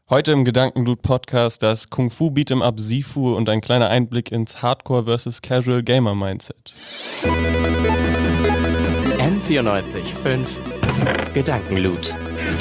Heute im Gedankenblut-Podcast das Kung-Fu Beat'em Up Sifu und ein kleiner Einblick ins Hardcore vs. Casual Gamer Mindset. N94.5 Gedankenloot.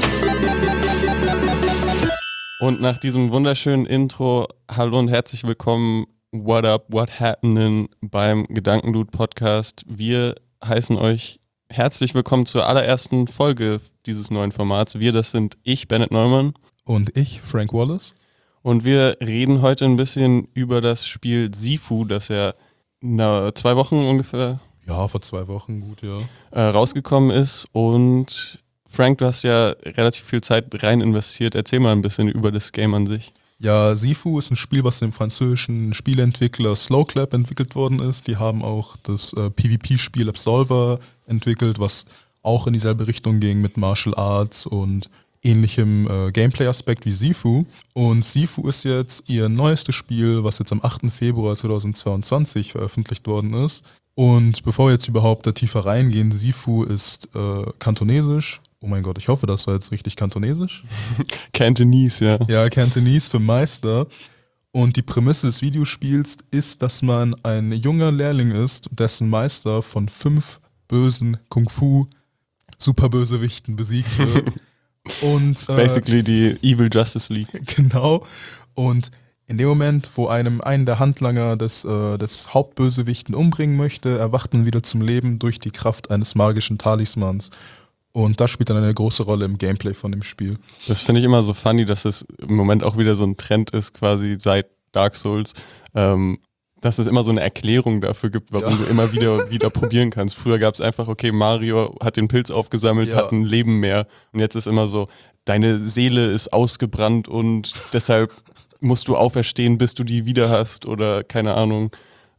Und nach diesem wunderschönen Intro, hallo und herzlich willkommen, what up, what happening beim Gedankenloot-Podcast. Wir heißen euch herzlich willkommen zur allerersten Folge dieses neuen Formats. Wir, das sind ich, Bennett Neumann. Und ich, Frank Wallace. Und wir reden heute ein bisschen über das Spiel Sifu, das ja 2 Wochen ungefähr Ja, vor 2 Wochen, gut, ja. rausgekommen ist. Und Frank, du hast ja relativ viel Zeit rein investiert. Erzähl mal ein bisschen über das Game an sich. Ja, Sifu ist ein Spiel, was dem französischen Spieleentwickler Slowclap entwickelt worden ist. Die haben auch das PvP-Spiel Absolver entwickelt, was auch in dieselbe Richtung ging mit Martial Arts und ähnlichem Gameplay-Aspekt wie Sifu. Und Sifu ist jetzt ihr neuestes Spiel, was jetzt am 8. Februar 2022 veröffentlicht worden ist. Und bevor wir jetzt überhaupt da tiefer reingehen, Sifu ist kantonesisch. Oh mein Gott, ich hoffe, das war jetzt richtig kantonesisch. Cantonese, ja. Ja, Cantonese für Meister. Und die Prämisse des Videospiels ist, dass man ein junger Lehrling ist, dessen Meister von 5 bösen Kung-Fu-Superbösewichten besiegt wird. Und, Basically die Evil Justice League. Genau. Und in dem Moment, wo einen der Handlanger des Hauptbösewichten umbringen möchte, erwacht man wieder zum Leben durch die Kraft eines magischen Talismans. Und das spielt dann eine große Rolle im Gameplay von dem Spiel. Das finde ich immer so funny, dass es im Moment auch wieder so ein Trend ist, quasi seit Dark Souls, dass es immer so eine Erklärung dafür gibt, warum du immer wieder probieren kannst. Früher gab es einfach, okay, Mario hat den Pilz aufgesammelt, hat ein Leben mehr. Und jetzt ist immer so, deine Seele ist ausgebrannt und deshalb musst du auferstehen, bis du die wieder hast oder keine Ahnung.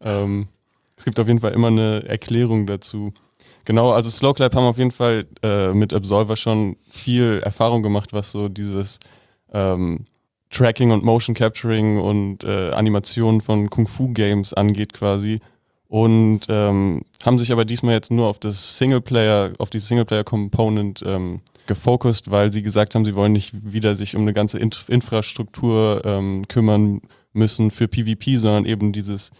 Es gibt auf jeden Fall immer eine Erklärung dazu. Genau, also Slowclap haben auf jeden Fall mit Absolver schon viel Erfahrung gemacht, was so dieses Tracking und Motion Capturing und Animationen von Kung-Fu-Games angeht quasi. Und haben sich aber diesmal jetzt nur auf die Singleplayer-Component gefokust, weil sie gesagt haben, sie wollen nicht wieder sich um eine ganze Infrastruktur kümmern müssen für PvP, sondern eben dieses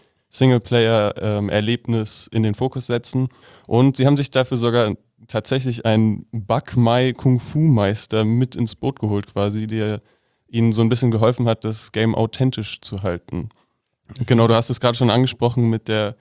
Singleplayer-Erlebnis in den Fokus setzen. Und sie haben sich dafür sogar tatsächlich einen Bak Mai Kung-Fu-Meister mit ins Boot geholt quasi, der ihnen so ein bisschen geholfen hat, das Game authentisch zu halten. Genau, du hast es gerade schon angesprochen mit der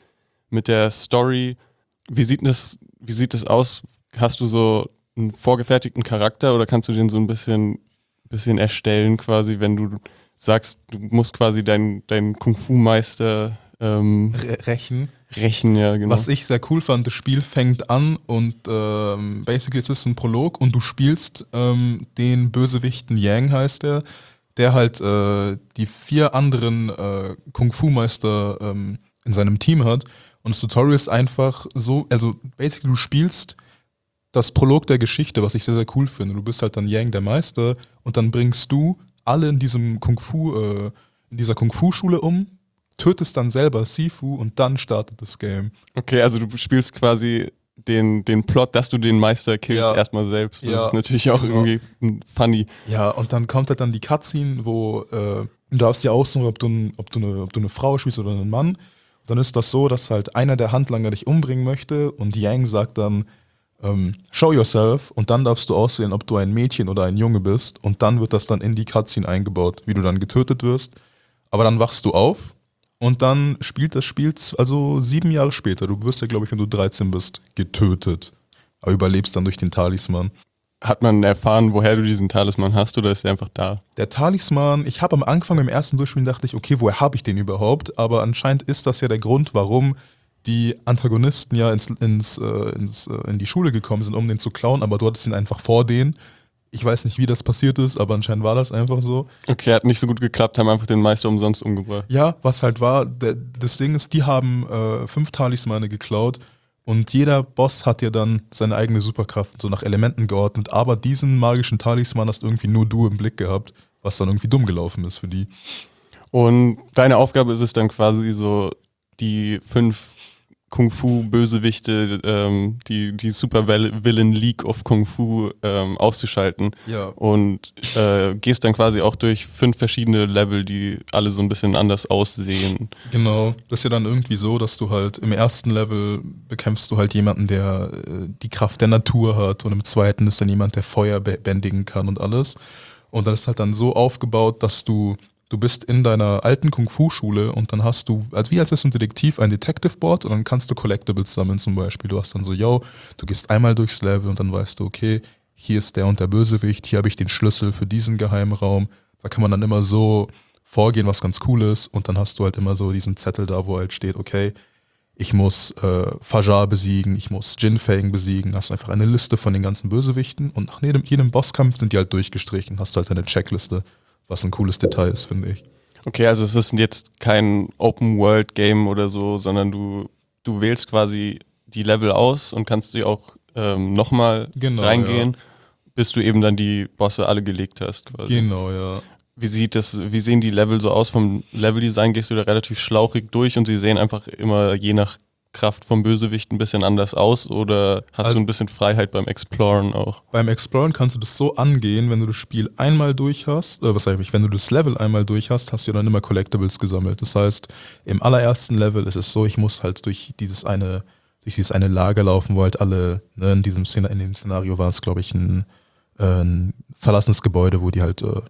Story. Wie sieht das aus? Hast du so einen vorgefertigten Charakter oder kannst du den so ein bisschen erstellen quasi, wenn du sagst, du musst quasi deinen Kung-Fu-Meister Rächen, ja, genau. Was ich sehr cool fand, das Spiel fängt an und basically es ist ein Prolog und du spielst den Bösewichten Yang heißt der halt die 4 anderen Kung-Fu-Meister in seinem Team hat. Und das Tutorial ist einfach so, also basically du spielst das Prolog der Geschichte, was ich sehr, sehr cool finde. Du bist halt dann Yang der Meister und dann bringst du alle in dieser Kung-Fu-Schule um, tötest dann selber Sifu und dann startet das Game. Okay, also du spielst quasi den Plot, dass du den Meister killst, erstmal selbst. Das ist natürlich auch irgendwie funny. Ja, und dann kommt halt dann die Cutscene, wo du darfst dir aussuchen, ob du eine Frau spielst oder einen Mann. Dann ist das so, dass halt einer der Handlanger dich umbringen möchte und Yang sagt dann, show yourself, und dann darfst du auswählen, ob du ein Mädchen oder ein Junge bist, und dann wird das dann in die Cutscene eingebaut, wie du dann getötet wirst. Aber dann wachst du auf und dann spielt das Spiel, also 7 Jahre später, du wirst ja, glaube ich, wenn du 13 bist, getötet, aber überlebst dann durch den Talisman. Hat man erfahren, woher du diesen Talisman hast, oder ist der einfach da? Der Talisman, ich habe am Anfang im ersten Durchspielen dachte ich, okay, woher habe ich den überhaupt? Aber anscheinend ist das ja der Grund, warum die Antagonisten ja in die Schule gekommen sind, um den zu klauen, aber du hattest ihn einfach vor denen. Ich weiß nicht, wie das passiert ist, aber anscheinend war das einfach so. Okay, hat nicht so gut geklappt, haben einfach den Meister umsonst umgebracht. Ja, was halt war, das Ding ist, die haben 5 Talismane geklaut und jeder Boss hat ja dann seine eigene Superkraft so nach Elementen geordnet, aber diesen magischen Talisman hast irgendwie nur du im Blick gehabt, was dann irgendwie dumm gelaufen ist für die. Und deine Aufgabe ist es dann quasi so, die 5 Kung-Fu-Bösewichte, die Super-Villain League of Kung-Fu auszuschalten. Ja. Und gehst dann quasi auch durch 5 verschiedene Level, die alle so ein bisschen anders aussehen. Genau, das ist ja dann irgendwie so, dass du halt im ersten Level bekämpfst du halt jemanden, der die Kraft der Natur hat, und im zweiten ist dann jemand, der Feuer bändigen kann und alles. Und dann ist halt dann so aufgebaut, dass du bist in deiner alten Kung-Fu-Schule und dann hast du, als wärst du ein Detektiv, ein Detective-Board, und dann kannst du Collectibles sammeln zum Beispiel. Du hast dann so, du gehst einmal durchs Level und dann weißt du, okay, hier ist der und der Bösewicht, hier habe ich den Schlüssel für diesen Geheimraum. Da kann man dann immer so vorgehen, was ganz cool ist, und dann hast du halt immer so diesen Zettel da, wo halt steht, okay, ich muss Fajar besiegen, ich muss Jin Fang besiegen, hast einfach eine Liste von den ganzen Bösewichten und nach jedem Bosskampf sind die halt durchgestrichen, hast du halt eine Checkliste, was ein cooles Detail ist, finde ich. Okay, also es ist jetzt kein Open-World-Game oder so, sondern du wählst quasi die Level aus und kannst die auch nochmal reingehen, bis du eben dann die Bosse alle gelegt hast, quasi. Genau, ja. Wie sehen die Level so aus? Vom Leveldesign gehst du da relativ schlauchig durch und sie sehen einfach immer je nach Kraft vom Bösewicht ein bisschen anders aus, oder hast du ein bisschen Freiheit beim Exploren auch? Beim Exploren kannst du das so angehen, wenn du das Spiel einmal durch hast, wenn du das Level einmal durch hast, hast du dann immer Collectibles gesammelt. Das heißt, im allerersten Level ist es so, ich muss halt durch dieses eine Lager laufen, wo halt alle, ne, in dem Szenario war es, glaube ich, ein verlassenes Gebäude, wo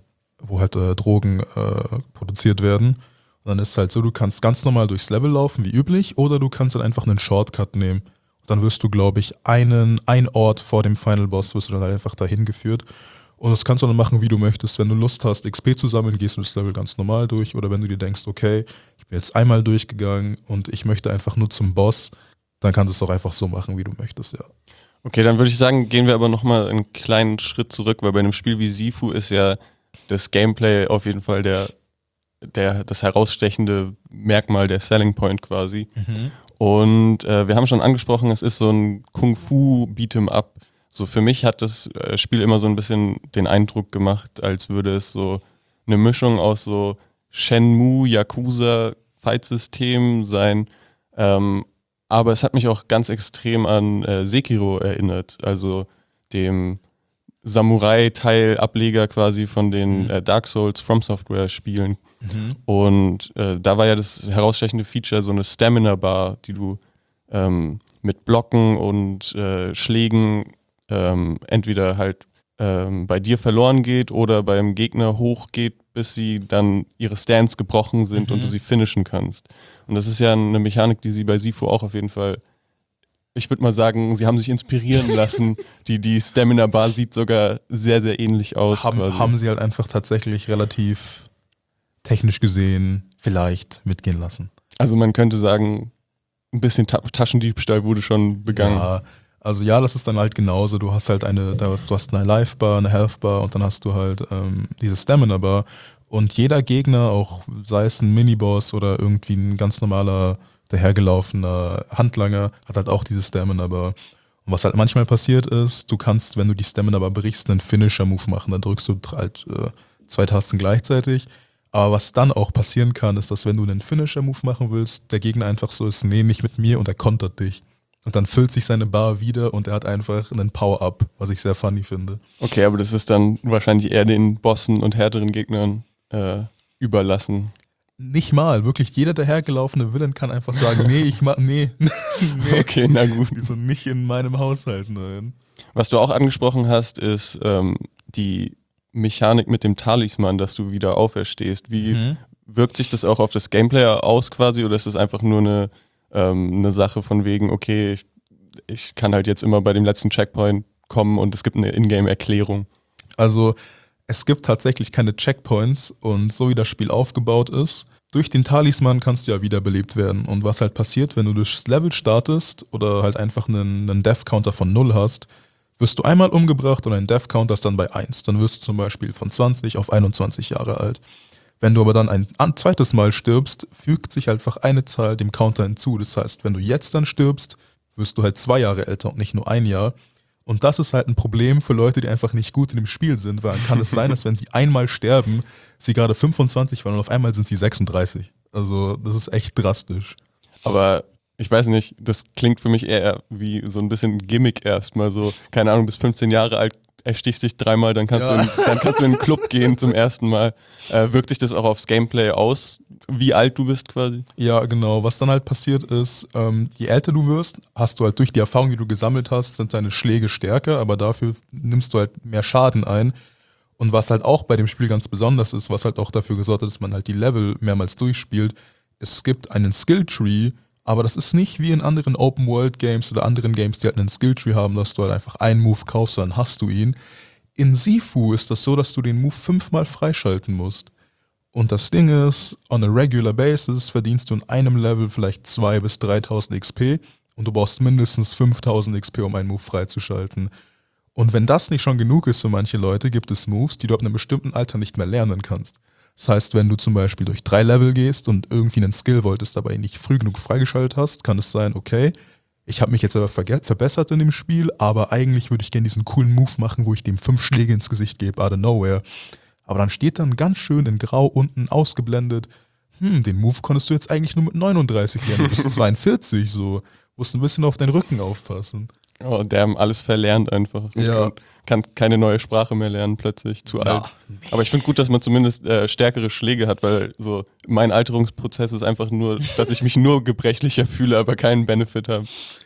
Drogen produziert werden. Und dann ist es halt so, du kannst ganz normal durchs Level laufen, wie üblich, oder du kannst dann einfach einen Shortcut nehmen. Und dann wirst du, glaube ich, ein Ort vor dem Final Boss wirst du dann halt einfach dahin geführt. Und das kannst du dann machen, wie du möchtest. Wenn du Lust hast, XP zu sammeln, gehst du das Level ganz normal durch. Oder wenn du dir denkst, okay, ich bin jetzt einmal durchgegangen und ich möchte einfach nur zum Boss, dann kannst du es auch einfach so machen, wie du möchtest, ja. Okay, dann würde ich sagen, gehen wir aber nochmal einen kleinen Schritt zurück, weil bei einem Spiel wie Sifu ist ja das Gameplay auf jeden Fall das herausstechende Merkmal, der Selling Point quasi. Mhm. Und wir haben schon angesprochen, es ist so ein Kung-Fu Beat'em-up. So für mich hat das Spiel immer so ein bisschen den Eindruck gemacht, als würde es so eine Mischung aus so Shenmue, Yakuza, Fight-System sein. Aber es hat mich auch ganz extrem an Sekiro erinnert, also dem Samurai-Teil-Ableger quasi von den Dark Souls From Software-Spielen. Mhm. Und da war ja das herausstechende Feature so eine Stamina-Bar, die du mit Blocken und Schlägen entweder halt bei dir verloren geht oder beim Gegner hochgeht, bis sie dann ihre Stance gebrochen sind und du sie finishen kannst. Und das ist ja eine Mechanik, die sie bei Sifu auch auf jeden Fall, ich würde mal sagen, sie haben sich inspirieren lassen. Die Stamina-Bar sieht sogar sehr, sehr ähnlich aus. Haben sie halt einfach tatsächlich relativ technisch gesehen vielleicht mitgehen lassen. Also man könnte sagen, ein bisschen Taschendiebstahl wurde schon begangen. Ja, also ja, das ist dann halt genauso. Du hast halt eine Life-Bar, eine Health-Bar und dann hast du halt diese Stamina-Bar. Und jeder Gegner, auch sei es ein Miniboss oder irgendwie ein ganz normaler, dahergelaufener Handlanger, hat halt auch diese Stamina-Bar. Und was halt manchmal passiert ist, du kannst, wenn du die Stamina-Bar brichst, einen Finisher-Move machen. Dann drückst du halt 2 Tasten gleichzeitig. Aber was dann auch passieren kann, ist, dass wenn du einen Finisher-Move machen willst, der Gegner einfach so ist, nee, nicht mit mir, und er kontert dich. Und dann füllt sich seine Bar wieder und er hat einfach einen Power-Up, was ich sehr funny finde. Okay, aber das ist dann wahrscheinlich eher den Bossen und härteren Gegnern überlassen. Nicht mal, wirklich jeder dahergelaufene Villain kann einfach sagen, nee. Okay, na gut. So nicht in meinem Haushalt, nein. Was du auch angesprochen hast, ist die Mechanik mit dem Talisman, dass du wieder auferstehst. Wie wirkt sich das auch auf das Gameplay aus quasi, oder ist das einfach nur eine Sache von wegen, okay, ich kann halt jetzt immer bei dem letzten Checkpoint kommen und es gibt eine Ingame-Erklärung? Also es gibt tatsächlich keine Checkpoints, und so wie das Spiel aufgebaut ist, durch den Talisman kannst du ja wiederbelebt werden. Und was halt passiert, wenn du das Level startest oder halt einfach einen Death-Counter von 0 hast, wirst du einmal umgebracht und ein Death-Counter ist dann bei 1. Dann wirst du zum Beispiel von 20 auf 21 Jahre alt. Wenn du aber dann ein zweites Mal stirbst, fügt sich einfach eine Zahl dem Counter hinzu. Das heißt, wenn du jetzt dann stirbst, wirst du halt 2 Jahre älter und nicht nur 1 Jahr. Und das ist halt ein Problem für Leute, die einfach nicht gut in dem Spiel sind, weil dann kann es sein, dass wenn sie einmal sterben, sie gerade 25 waren und auf einmal sind sie 36. Also das ist echt drastisch. Aber Ich weiß nicht, das klingt für mich eher wie so ein bisschen Gimmick erstmal so, keine Ahnung, bis 15 Jahre alt, erstichst dich 3-mal, dann kannst du in den Club gehen zum ersten Mal. Wirkt sich das auch aufs Gameplay aus, wie alt du bist quasi? Ja, genau. Was dann halt passiert ist, je älter du wirst, hast du halt durch die Erfahrung, die du gesammelt hast, sind deine Schläge stärker, aber dafür nimmst du halt mehr Schaden ein. Und was halt auch bei dem Spiel ganz besonders ist, was halt auch dafür gesorgt hat, dass man halt die Level mehrmals durchspielt, es gibt einen Skilltree, aber das ist nicht wie in anderen Open-World-Games oder anderen Games, die halt einen Skilltree haben, dass du halt einfach einen Move kaufst, dann hast du ihn. In Sifu ist das so, dass du den Move 5-mal freischalten musst. Und das Ding ist, on a regular basis verdienst du in einem Level vielleicht 2.000 bis 3.000 XP und du brauchst mindestens 5.000 XP, um einen Move freizuschalten. Und wenn das nicht schon genug ist für manche Leute, gibt es Moves, die du ab einem bestimmten Alter nicht mehr lernen kannst. Das heißt, wenn du zum Beispiel durch 3 Level gehst und irgendwie einen Skill wolltest, aber ihn nicht früh genug freigeschaltet hast, kann es sein, okay, ich habe mich jetzt aber verbessert in dem Spiel, aber eigentlich würde ich gerne diesen coolen Move machen, wo ich dem 5 Schläge ins Gesicht gebe, out of nowhere. Aber dann steht dann ganz schön in Grau unten ausgeblendet, den Move konntest du jetzt eigentlich nur mit 39 lernen, du bist 42, so. Musst ein bisschen auf deinen Rücken aufpassen. Oh, der haben alles verlernt einfach. Ja. Kann keine neue Sprache mehr lernen plötzlich, zu alt. Aber ich finde gut, dass man zumindest stärkere Schläge hat, weil so mein Alterungsprozess ist einfach nur, dass ich mich nur gebrechlicher fühle, aber keinen Benefit habe.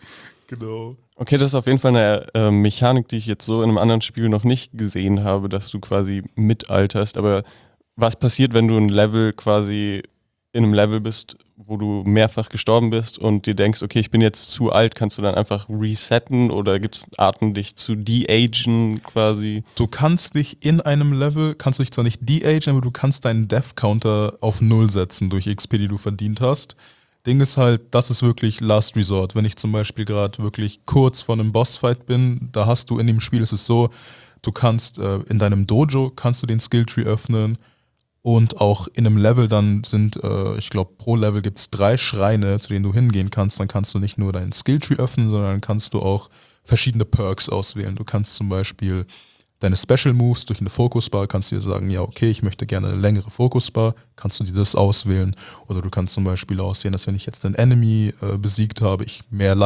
Genau. Okay, das ist auf jeden Fall eine Mechanik, die ich jetzt so in einem anderen Spiel noch nicht gesehen habe, dass du quasi mitalterst. Aber was passiert, wenn du ein Level quasi in einem Level bist, wo du mehrfach gestorben bist und dir denkst, okay, ich bin jetzt zu alt, kannst du dann einfach resetten oder gibt es Arten, dich zu de-agen quasi? Du kannst dich in einem Level, kannst du dich zwar nicht de-agen, aber du kannst deinen Death-Counter auf 0 setzen durch XP, die du verdient hast. Ding ist halt, das ist wirklich Last Resort. Wenn ich zum Beispiel gerade wirklich kurz vor einem Bossfight bin, da hast du in dem Spiel, ist es so, du kannst in deinem Dojo kannst du den Skilltree öffnen. Und auch in einem Level dann sind, ich glaube, pro Level gibt es 3 Schreine, zu denen du hingehen kannst. Dann kannst du nicht nur deinen Skilltree öffnen, sondern kannst du auch verschiedene Perks auswählen. Du kannst zum Beispiel deine Special Moves durch eine Focusbar, kannst dir sagen, ja okay, ich möchte gerne eine längere Focusbar, kannst du dir das auswählen. Oder du kannst zum Beispiel auswählen, dass wenn ich jetzt einen Enemy besiegt habe, ich mehr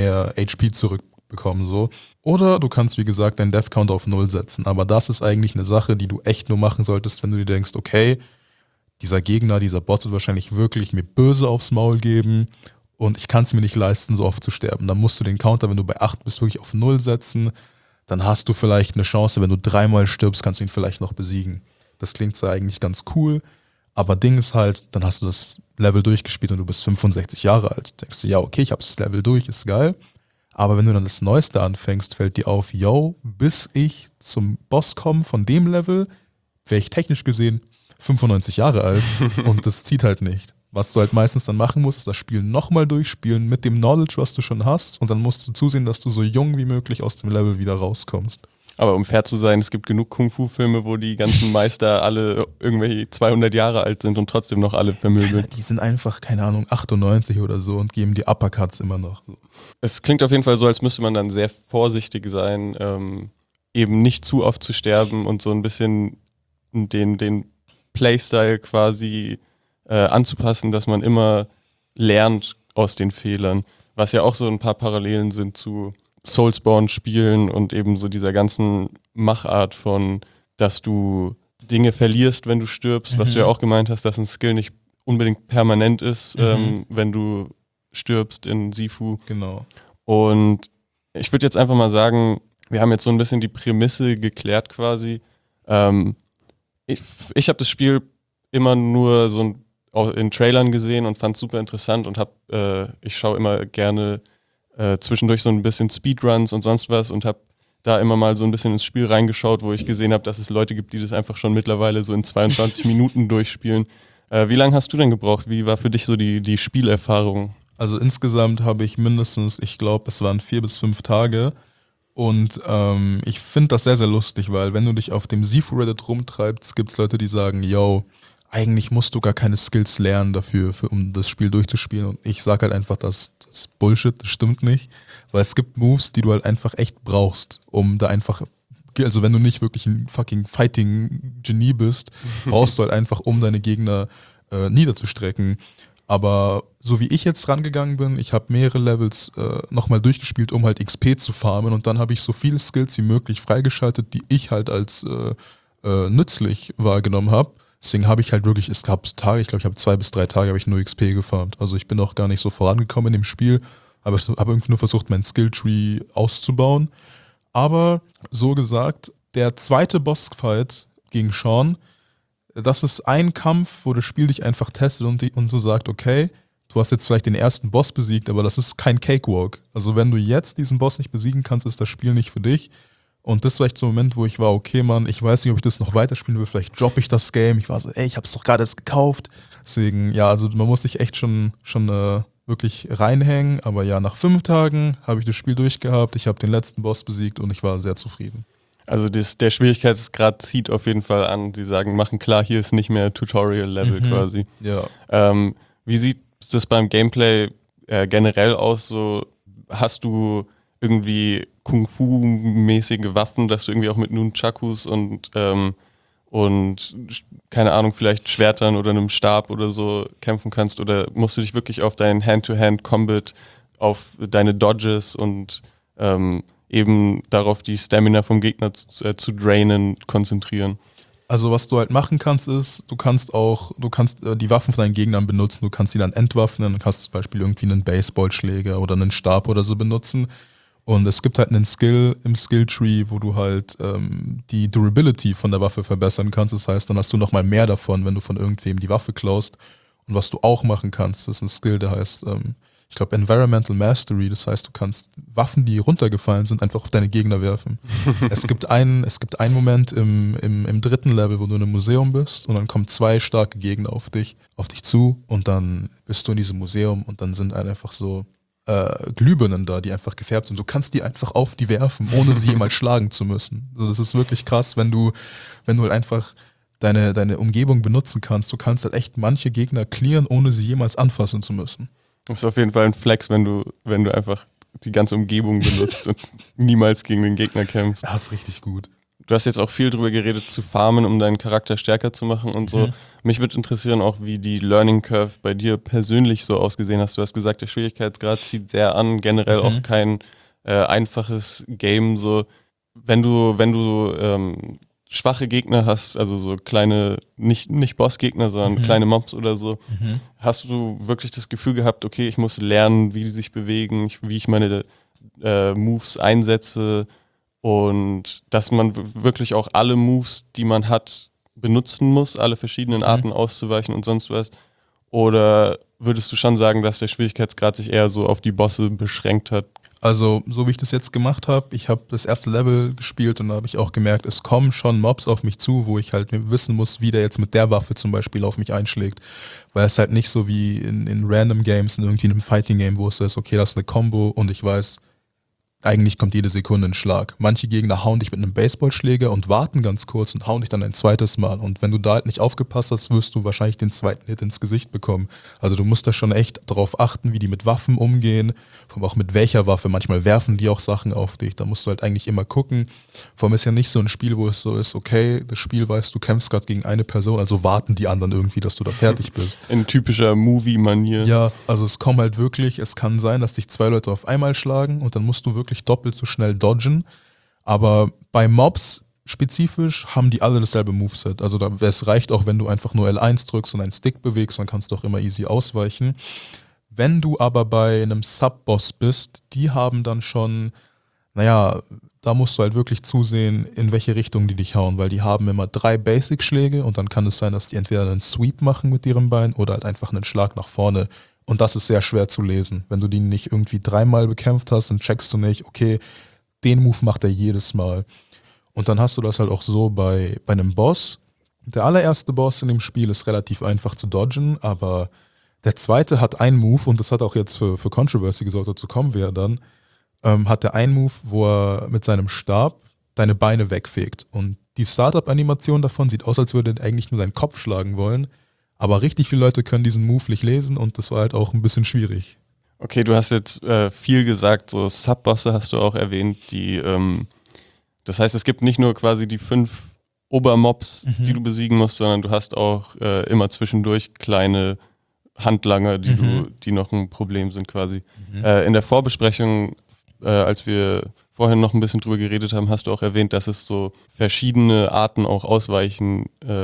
HP zurückbekomme, so. Oder du kannst, wie gesagt, deinen Death Count auf 0 setzen. Aber das ist eigentlich eine Sache, die du echt nur machen solltest, wenn du dir denkst, okay, dieser Gegner, dieser Boss wird wahrscheinlich wirklich mir böse aufs Maul geben und ich kann es mir nicht leisten, so oft zu sterben. Dann musst du den Counter, wenn du bei 8 bist, wirklich auf 0 setzen. Dann hast du vielleicht eine Chance, wenn du 3-mal stirbst, kannst du ihn vielleicht noch besiegen. Das klingt zwar eigentlich ganz cool, aber Ding ist halt, dann hast du das Level durchgespielt und du bist 65 Jahre alt. Denkst du, ja okay, ich habe das Level durch, ist geil. Aber wenn du dann das Neueste anfängst, fällt dir auf, bis ich zum Boss komme von dem Level, wäre ich technisch gesehen 95 Jahre alt und das zieht halt nicht. Was du halt meistens dann machen musst, ist das Spiel nochmal durchspielen mit dem Knowledge, was du schon hast und dann musst du zusehen, dass du so jung wie möglich aus dem Level wieder rauskommst. Aber um fair zu sein, es gibt genug Kung-Fu-Filme, wo die ganzen Meister alle irgendwelche 200 Jahre alt sind und trotzdem noch alle vermöbeln. Die sind einfach, keine Ahnung, 98 oder so und geben die Uppercuts immer noch. Es klingt auf jeden Fall so, als müsste man dann sehr vorsichtig sein, eben nicht zu oft zu sterben und so ein bisschen den Playstyle quasi anzupassen, dass man immer lernt aus den Fehlern. Was ja auch so ein paar Parallelen sind zu Soulsborne-Spielen und eben so dieser ganzen Machart von, dass du Dinge verlierst, wenn du stirbst, was du ja auch gemeint hast, dass ein Skill nicht unbedingt permanent ist, wenn du stirbst in Sifu. Genau. Und ich würde jetzt einfach mal sagen, wir haben jetzt so ein bisschen die Prämisse geklärt quasi. Ich habe das Spiel immer nur so in Trailern gesehen und fand es super interessant und ich schaue immer gerne zwischendurch so ein bisschen Speedruns und sonst was und habe da immer mal so ein bisschen ins Spiel reingeschaut, wo ich gesehen habe, dass es Leute gibt, die das einfach schon mittlerweile so in 22 Minuten durchspielen. Wie lange hast du denn gebraucht? Wie war für dich so die Spielerfahrung? Also insgesamt habe ich mindestens, ich glaube, es waren 4 bis 5 Tage. Und ich finde das sehr, sehr lustig, weil wenn du dich auf dem Sifu Reddit rumtreibst, gibt es Leute, die sagen, yo, eigentlich musst du gar keine Skills lernen dafür, um das Spiel durchzuspielen. Und ich sage halt einfach, das ist Bullshit, das stimmt nicht. Weil es gibt Moves, die du halt einfach echt brauchst, um da einfach, also wenn du nicht wirklich ein fucking Fighting-Genie bist, brauchst du halt einfach, um deine Gegner niederzustrecken. Aber so wie ich jetzt rangegangen bin, ich habe mehrere Levels nochmal durchgespielt, um halt XP zu farmen und dann habe ich so viele Skills wie möglich freigeschaltet, die ich halt als nützlich wahrgenommen habe. Deswegen habe ich halt wirklich, es gab Tage, ich glaube, ich habe 2 bis 3 Tage habe ich nur XP gefarmt. Also ich bin auch gar nicht so vorangekommen in dem Spiel, aber ich habe irgendwie nur versucht, meinen Skilltree auszubauen. Aber so gesagt, der zweite Bossfight gegen Sean, das ist ein Kampf, wo das Spiel dich einfach testet und so sagt, okay, du hast jetzt vielleicht den ersten Boss besiegt, aber das ist kein Cakewalk. Also wenn du jetzt diesen Boss nicht besiegen kannst, ist das Spiel nicht für dich. Und das war echt so ein Moment, wo ich war, okay, Mann, ich weiß nicht, ob ich das noch weiterspielen will, vielleicht droppe ich das Game. Ich war so, ey, ich hab's doch gerade erst gekauft. Deswegen, ja, also man muss sich echt schon wirklich reinhängen. Aber ja, nach 5 Tagen habe ich das Spiel durchgehabt, ich habe den letzten Boss besiegt und ich war sehr zufrieden. Also der Schwierigkeitsgrad zieht auf jeden Fall an. Sie sagen, machen klar, hier ist nicht mehr Tutorial-Level quasi. Ja. Wie sieht das beim Gameplay generell aus? So, hast du irgendwie Kung-Fu-mäßige Waffen, dass du irgendwie auch mit Nunchakus und keine Ahnung, vielleicht Schwertern oder einem Stab oder so kämpfen kannst? Oder musst du dich wirklich auf dein Hand-to-Hand-Combat, auf deine Dodges und eben darauf, die Stamina vom Gegner zu drainen, konzentrieren? Also was du halt machen kannst ist, du kannst die Waffen von deinen Gegnern benutzen, du kannst sie dann entwaffnen, du kannst zum Beispiel irgendwie einen Baseballschläger oder einen Stab oder so benutzen. Und es gibt halt einen Skill im Skilltree, wo du halt die Durability von der Waffe verbessern kannst. Das heißt, dann hast du nochmal mehr davon, wenn du von irgendwem die Waffe klaust. Und was du auch machen kannst, das ist ein Skill, der heißt, ich glaube, Environmental Mastery. Das heißt, du kannst Waffen, die runtergefallen sind, einfach auf deine Gegner werfen. Es gibt einen Moment im 3. Level, wo du in einem Museum bist und dann kommen 2 starke Gegner auf dich zu und dann bist du in diesem Museum und dann sind einfach so Glühbirnen da, die einfach gefärbt sind. Du kannst die einfach auf die werfen, ohne sie jemals schlagen zu müssen. Also das ist wirklich krass, wenn du halt einfach deine Umgebung benutzen kannst. Du kannst halt echt manche Gegner clearen, ohne sie jemals anfassen zu müssen. Das ist auf jeden Fall ein Flex, wenn du einfach die ganze Umgebung benutzt und niemals gegen den Gegner kämpfst. Ja, das ist richtig gut. Du hast jetzt auch viel drüber geredet, zu farmen, um deinen Charakter stärker zu machen und so. Mich würde interessieren auch, wie die Learning Curve bei dir persönlich so ausgesehen hast. Du hast gesagt, der Schwierigkeitsgrad zieht sehr an, generell auch kein einfaches Game. So, wenn du schwache Gegner hast, also so kleine, nicht Bossgegner, sondern kleine Mobs oder so, hast du wirklich das Gefühl gehabt, okay, ich muss lernen, wie die sich bewegen, wie ich meine Moves einsetze, und dass man wirklich auch alle Moves, die man hat, benutzen muss, alle verschiedenen Arten auszuweichen und sonst was? Oder würdest du schon sagen, dass der Schwierigkeitsgrad sich eher so auf die Bosse beschränkt hat? Also, so wie ich das jetzt gemacht habe, ich habe das erste Level gespielt und da habe ich auch gemerkt, es kommen schon Mobs auf mich zu, wo ich halt wissen muss, wie der jetzt mit der Waffe zum Beispiel auf mich einschlägt. Weil es halt nicht so wie in Random Games, in irgendwie einem Fighting Game, wo es so ist, okay, das ist eine Combo und ich weiß, eigentlich kommt jede Sekunde ein Schlag. Manche Gegner hauen dich mit einem Baseballschläger und warten ganz kurz und hauen dich dann ein zweites Mal. Und wenn du da halt nicht aufgepasst hast, wirst du wahrscheinlich den zweiten Hit ins Gesicht bekommen. Also du musst da schon echt darauf achten, wie die mit Waffen umgehen, vor allem auch mit welcher Waffe. Manchmal werfen die auch Sachen auf dich. Da musst du halt eigentlich immer gucken. Vor allem ist ja nicht so ein Spiel, wo es so ist, okay, das Spiel weiß, du kämpfst gerade gegen eine Person, also warten die anderen irgendwie, dass du da fertig bist. In typischer Movie-Manier. Ja, also es kommt halt wirklich, es kann sein, dass dich 2 Leute auf einmal schlagen und dann musst du wirklich doppelt so schnell dodgen. Aber bei Mobs spezifisch haben die alle dasselbe Moveset. Also es reicht auch, wenn du einfach nur L1 drückst und einen Stick bewegst, dann kannst du auch immer easy ausweichen. Wenn du aber bei einem Sub-Boss bist, die haben dann schon, da musst du halt wirklich zusehen, in welche Richtung die dich hauen, weil die haben immer 3 Basic-Schläge und dann kann es sein, dass die entweder einen Sweep machen mit ihrem Bein oder halt einfach einen Schlag nach vorne. Und das ist sehr schwer zu lesen. Wenn du die nicht irgendwie 3-mal bekämpft hast, dann checkst du nicht, okay, den Move macht er jedes Mal. Und dann hast du das halt auch so bei einem Boss. Der allererste Boss in dem Spiel ist relativ einfach zu dodgen, aber der zweite hat einen Move, und das hat auch jetzt für Controversy gesorgt, dazu kommen wir dann, hat der einen Move, wo er mit seinem Stab deine Beine wegfegt. Und die Startup-Animation davon sieht aus, als würde er eigentlich nur deinen Kopf schlagen wollen. Aber richtig viele Leute können diesen Move nicht lesen und das war halt auch ein bisschen schwierig. Okay, du hast jetzt viel gesagt, so Sub-Bosse hast du auch erwähnt, die, das heißt, es gibt nicht nur quasi die 5 Obermobs, die du besiegen musst, sondern du hast auch immer zwischendurch kleine Handlanger, die noch ein Problem sind quasi. In der Vorbesprechung, als wir vorhin noch ein bisschen drüber geredet haben, hast du auch erwähnt, dass es so verschiedene Arten auch auszuweichen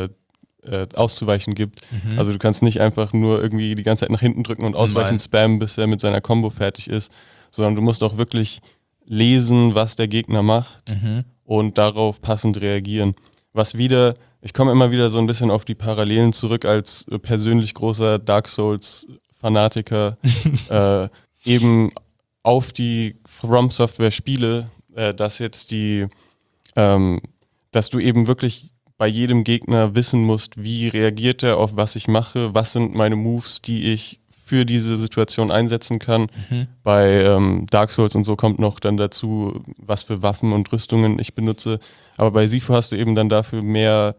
gibt. Also du kannst nicht einfach nur irgendwie die ganze Zeit nach hinten drücken und ausweichen spammen, bis er mit seiner Combo fertig ist, sondern du musst auch wirklich lesen, was der Gegner macht und darauf passend reagieren. Ich komme immer wieder so ein bisschen auf die Parallelen zurück als persönlich großer Dark Souls-Fanatiker, eben auf die From Software-Spiele, dass du eben wirklich bei jedem Gegner wissen musst, wie reagiert er auf was ich mache, was sind meine Moves, die ich für diese Situation einsetzen kann. Bei Dark Souls und so kommt noch dann dazu, was für Waffen und Rüstungen ich benutze. Aber bei Sifu hast du eben dann dafür mehr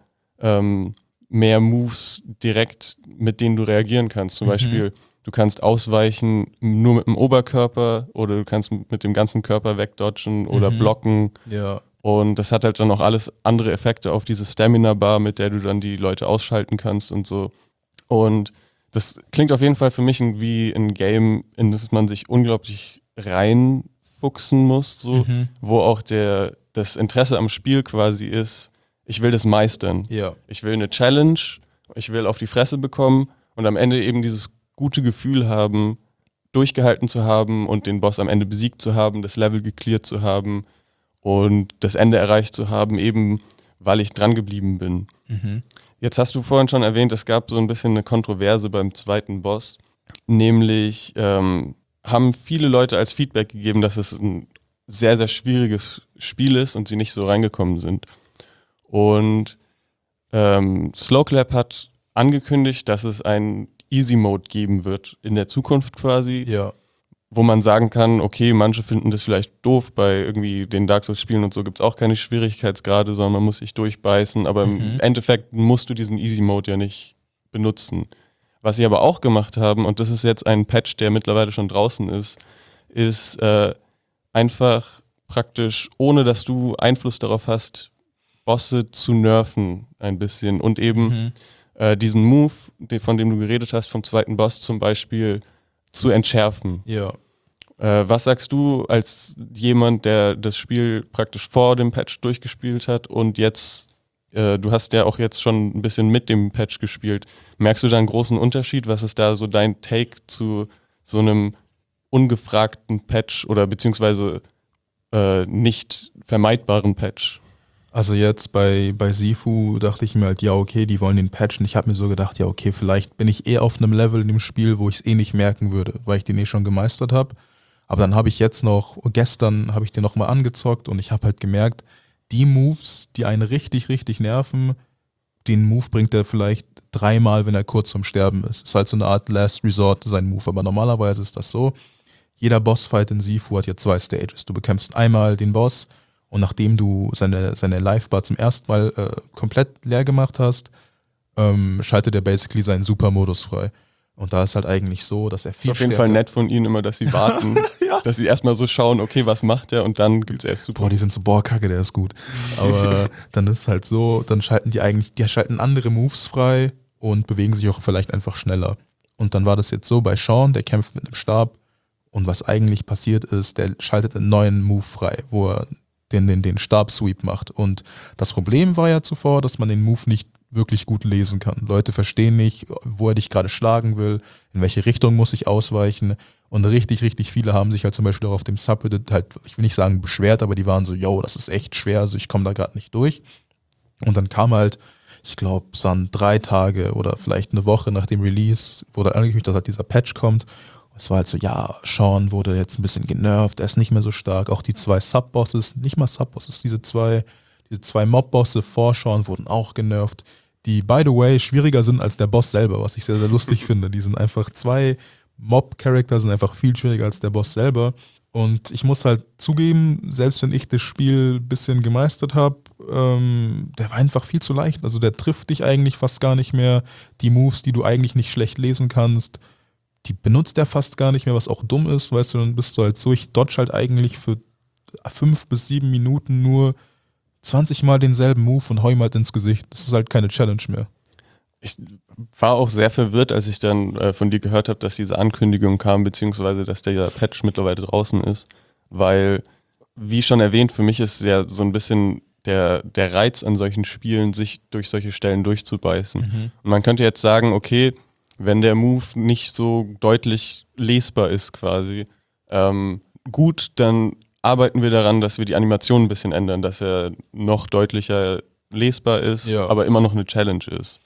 Moves direkt, mit denen du reagieren kannst. Zum Beispiel, du kannst ausweichen nur mit dem Oberkörper oder du kannst mit dem ganzen Körper wegdodgen oder blocken. Ja. Und das hat halt dann auch alles andere Effekte auf diese Stamina-Bar, mit der du dann die Leute ausschalten kannst und so. Und das klingt auf jeden Fall für mich wie ein Game, in das man sich unglaublich reinfuchsen muss, so, wo auch das Interesse am Spiel quasi ist, ich will das meistern. Ja. Ich will eine Challenge, ich will auf die Fresse bekommen und am Ende eben dieses gute Gefühl haben, durchgehalten zu haben und den Boss am Ende besiegt zu haben, das Level gecleart zu haben und das Ende erreicht zu haben, eben weil ich dran geblieben bin. Jetzt hast du vorhin schon erwähnt, es gab so ein bisschen eine Kontroverse beim zweiten Boss, nämlich haben viele Leute als Feedback gegeben, dass es ein sehr, sehr schwieriges Spiel ist und sie nicht so reingekommen sind. Und Slowclap hat angekündigt, dass es einen Easy Mode geben wird in der Zukunft quasi, wo man sagen kann, okay, manche finden das vielleicht doof, bei irgendwie den Dark Souls Spielen und so gibt es auch keine Schwierigkeitsgrade, sondern man muss sich durchbeißen, aber im Endeffekt musst du diesen Easy Mode ja nicht benutzen. Was sie aber auch gemacht haben, und das ist jetzt ein Patch, der mittlerweile schon draußen ist einfach praktisch, ohne dass du Einfluss darauf hast, Bosse zu nerven ein bisschen und eben diesen Move, von dem du geredet hast, vom zweiten Boss zum Beispiel, zu entschärfen. Ja. Was sagst du als jemand, der das Spiel praktisch vor dem Patch durchgespielt hat und jetzt, du hast ja auch jetzt schon ein bisschen mit dem Patch gespielt, merkst du da einen großen Unterschied? Was ist da so dein Take zu so einem ungefragten Patch oder beziehungsweise nicht vermeidbaren Patch? Also jetzt bei Sifu dachte ich mir halt, ja okay, die wollen den patchen. Ich habe mir so gedacht, ja okay, vielleicht bin ich auf einem Level in dem Spiel, wo ich es nicht merken würde, weil ich den schon gemeistert habe. Aber dann habe ich gestern habe ich den nochmal angezockt und ich habe halt gemerkt, die Moves, die einen richtig, richtig nerven, den Move bringt er vielleicht 3-mal, wenn er kurz vorm Sterben ist. Ist halt so eine Art Last Resort, sein Move. Aber normalerweise ist das so, jeder Bossfight in Sifu hat ja 2 Stages. Du bekämpfst einmal den Boss, und nachdem du seine Life-Bar zum ersten Mal komplett leer gemacht hast, schaltet er basically seinen Super-Modus frei. Und da ist halt eigentlich so, dass er viel ist auf jeden Fall nett von ihnen immer, dass sie warten, dass sie erstmal so schauen, okay, was macht er und dann gibt es erst Super. Boah, die sind so, kacke, der ist gut. Aber dann ist halt so, dann schalten die schalten andere Moves frei und bewegen sich auch vielleicht einfach schneller. Und dann war das jetzt so bei Sean, der kämpft mit einem Stab und was eigentlich passiert ist, der schaltet einen neuen Move frei, wo er den Stab-Sweep macht. Und das Problem war ja zuvor, dass man den Move nicht wirklich gut lesen kann. Leute verstehen nicht, wo er dich gerade schlagen will, in welche Richtung muss ich ausweichen. Und richtig, richtig viele haben sich halt zum Beispiel auch auf dem Subreddit halt, ich will nicht sagen beschwert, aber die waren so, yo, das ist echt schwer, also ich komme da gerade nicht durch. Und dann kam halt, ich glaube, es waren 3 Tage oder vielleicht eine Woche nach dem Release, wurde angekündigt, dass halt dieser Patch kommt. Es war halt so, ja, Sean wurde jetzt ein bisschen genervt, er ist nicht mehr so stark. Auch die 2 Sub-Bosses, nicht mal Sub-Bosses, diese zwei Mob-Bosse vor Sean wurden auch genervt, die, by the way, schwieriger sind als der Boss selber, was ich sehr, sehr lustig finde. Die sind einfach 2 Mob-Charakter, sind einfach viel schwieriger als der Boss selber. Und ich muss halt zugeben, selbst wenn ich das Spiel ein bisschen gemeistert habe, der war einfach viel zu leicht. Also der trifft dich eigentlich fast gar nicht mehr. Die Moves, die du eigentlich nicht schlecht lesen kannst, die benutzt er fast gar nicht mehr, was auch dumm ist, weißt du, dann bist du halt so, ich dodge halt eigentlich für 5 bis 7 Minuten nur 20 Mal denselben Move und hau ihm halt ins Gesicht. Das ist halt keine Challenge mehr. Ich war auch sehr verwirrt, als ich dann von dir gehört habe, dass diese Ankündigung kam, beziehungsweise dass der Patch mittlerweile draußen ist, weil, wie schon erwähnt, für mich ist ja so ein bisschen der Reiz an solchen Spielen, sich durch solche Stellen durchzubeißen. Und man könnte jetzt sagen, okay, wenn der Move nicht so deutlich lesbar ist quasi, gut, dann arbeiten wir daran, dass wir die Animation ein bisschen ändern, dass er noch deutlicher lesbar ist, aber immer noch eine Challenge ist.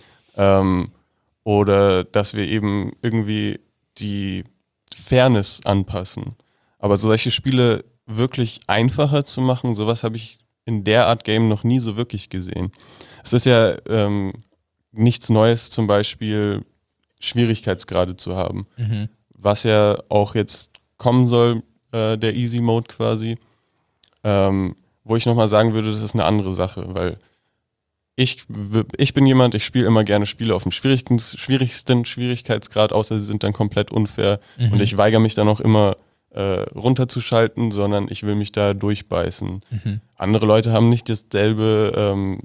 Oder dass wir eben irgendwie die Fairness anpassen. Aber solche Spiele wirklich einfacher zu machen, sowas habe ich in der Art Game noch nie so wirklich gesehen. Es ist ja nichts Neues, zum Beispiel Schwierigkeitsgrade zu haben, was ja auch jetzt kommen soll, der Easy Mode quasi, wo ich nochmal sagen würde, das ist eine andere Sache, weil ich bin jemand, ich spiele immer gerne Spiele auf dem schwierigsten Schwierigkeitsgrad, außer sie sind dann komplett unfair und ich weigere mich dann auch immer runterzuschalten, sondern ich will mich da durchbeißen. Andere Leute haben nicht dasselbe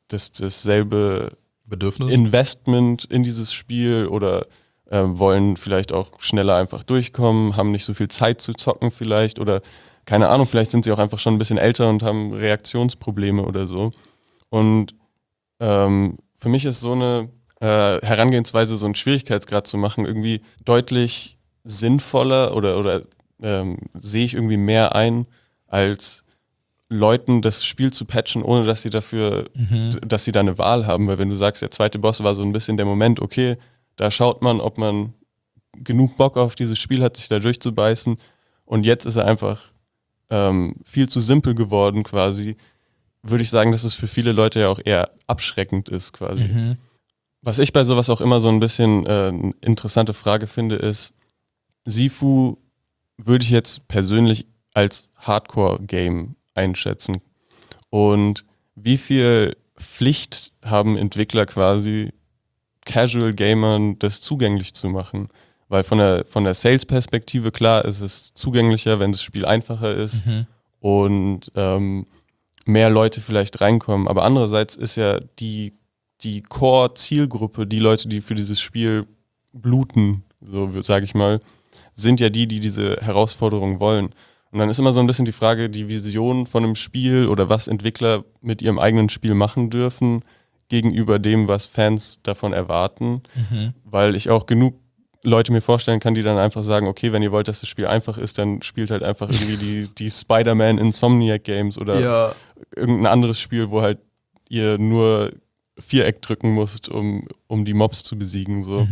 Bedürfnis? Investment in dieses Spiel oder wollen vielleicht auch schneller einfach durchkommen, haben nicht so viel Zeit zu zocken vielleicht oder keine Ahnung, vielleicht sind sie auch einfach schon ein bisschen älter und haben Reaktionsprobleme oder so. Und für mich ist so eine Herangehensweise, so einen Schwierigkeitsgrad zu machen, irgendwie deutlich sinnvoller oder sehe ich irgendwie mehr ein, als Leuten das Spiel zu patchen, ohne dass sie dafür, dass sie da eine Wahl haben. Weil wenn du sagst, der zweite Boss war so ein bisschen der Moment, okay, da schaut man, ob man genug Bock auf dieses Spiel hat, sich da durchzubeißen. Und jetzt ist er einfach viel zu simpel geworden quasi. Würde ich sagen, dass es für viele Leute ja auch eher abschreckend ist quasi. Was ich bei sowas auch immer so ein bisschen eine interessante Frage finde, ist, Sifu würde ich jetzt persönlich als Hardcore-Game einschätzen. Und wie viel Pflicht haben Entwickler quasi, Casual-Gamern das zugänglich zu machen? Weil von der Sales-Perspektive, klar, ist es zugänglicher, wenn das Spiel einfacher ist und mehr Leute vielleicht reinkommen. Aber andererseits ist ja die Core-Zielgruppe, die Leute, die für dieses Spiel bluten, so sage ich mal, sind ja die diese Herausforderung wollen. Und dann ist immer so ein bisschen die Frage, die Vision von einem Spiel oder was Entwickler mit ihrem eigenen Spiel machen dürfen, gegenüber dem, was Fans davon erwarten. Weil ich auch genug Leute mir vorstellen kann, die dann einfach sagen, okay, wenn ihr wollt, dass das Spiel einfach ist, dann spielt halt einfach irgendwie die Spider-Man Insomniac Games oder irgendein anderes Spiel, wo halt ihr nur Viereck drücken müsst, um die Mobs zu besiegen. So.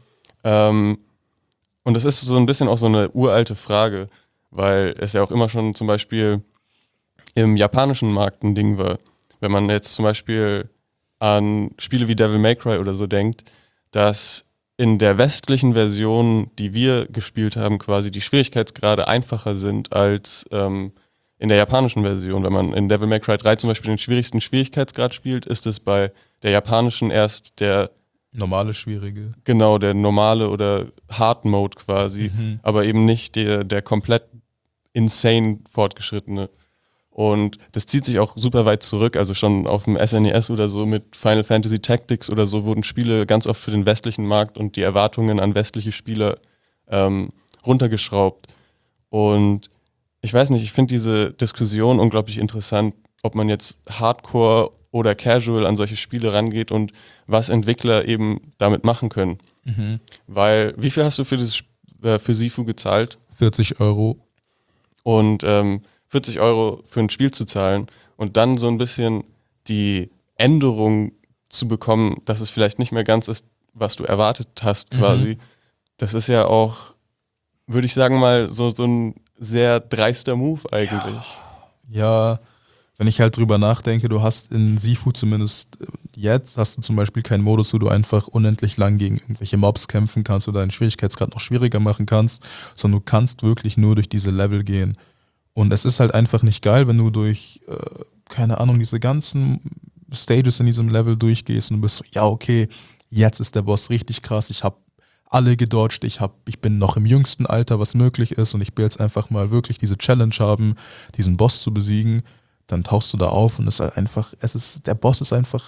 Und das ist so ein bisschen auch so eine uralte Frage, weil es ja auch immer schon zum Beispiel im japanischen Markt ein Ding war. Wenn man jetzt zum Beispiel an Spiele wie Devil May Cry oder so denkt, dass in der westlichen Version, die wir gespielt haben, quasi die Schwierigkeitsgrade einfacher sind als in der japanischen Version. Wenn man in Devil May Cry 3 zum Beispiel den schwierigsten Schwierigkeitsgrad spielt, ist es bei der japanischen erst der normale, schwierige. Genau, der normale oder Hard Mode quasi, aber eben nicht der komplett insane fortgeschrittene. Und das zieht sich auch super weit zurück, also schon auf dem SNES oder so mit Final Fantasy Tactics oder so wurden Spiele ganz oft für den westlichen Markt und die Erwartungen an westliche Spieler runtergeschraubt. Und ich weiß nicht, ich finde diese Diskussion unglaublich interessant, ob man jetzt Hardcore oder Casual an solche Spiele rangeht und was Entwickler eben damit machen können. Weil, wie viel hast du für Sifu gezahlt? 40 Euro. Und 40 Euro für ein Spiel zu zahlen und dann so ein bisschen die Änderung zu bekommen, dass es vielleicht nicht mehr ganz ist, was du erwartet hast quasi. Das ist ja auch, würde ich sagen mal, so ein sehr dreister Move eigentlich. Ja, wenn ich halt drüber nachdenke, du hast in Sifu zumindest jetzt, hast du zum Beispiel keinen Modus, wo du einfach unendlich lang gegen irgendwelche Mobs kämpfen kannst oder deinen Schwierigkeitsgrad noch schwieriger machen kannst, sondern du kannst wirklich nur durch diese Level gehen. Und es ist halt einfach nicht geil, wenn du durch, keine Ahnung, diese ganzen Stages in diesem Level durchgehst und du bist so, ja okay, jetzt ist der Boss richtig krass, ich habe alle gedodged, ich bin noch im jüngsten Alter, was möglich ist und ich will jetzt einfach mal wirklich diese Challenge haben, diesen Boss zu besiegen. Dann tauchst du da auf und es ist halt einfach, der Boss ist einfach